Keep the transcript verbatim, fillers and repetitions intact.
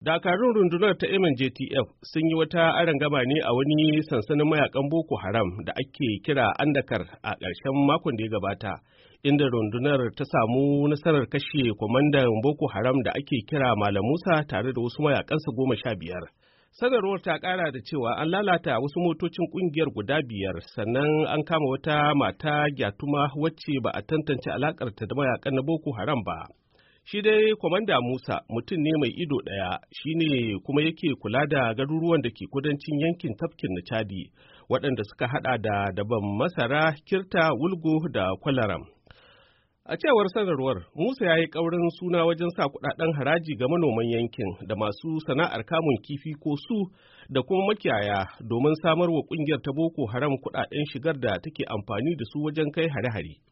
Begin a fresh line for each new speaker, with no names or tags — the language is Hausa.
Dakarun rundunar ta M N J T F sun yi wata arangama ne a wani sansanin mayakan Boko Haram da ake kira Andakar a ƙarshen makon da ya gabata, inda rundunar ta samu nasarar kashe kwamandan Boko Haram da ake kira Malam Musa tare da wasu mayakansa goma sha biyar. Sanarwar ta ƙara da cewa an lalata wasu motocin ƙungiyar guda biyar, sannan an kama wata mata gyatuma wacce ba a tantance alaƙarta da mayakan na Boko Haram ba. Shi dai Kwamanda Musa mutum ne mai ido ɗaya, shi ne kuma yake kula da garuruwan da ke kudancin yankin tafkin na Chadi, waɗanda suka haɗa da daban masara, kirta, wulgo da kwalaram. A cewar sanarwar, Musa ya yi ƙaurin suna wajen sa kuɗaɗen haraji ga manoman yankin da masu sana'ar kamun kifi ko su da kuma makiyaya domin samar wa ƙungiyar ta Boko Haram kuɗaɗen shigar da take amfani da su wajen kai hare-hare.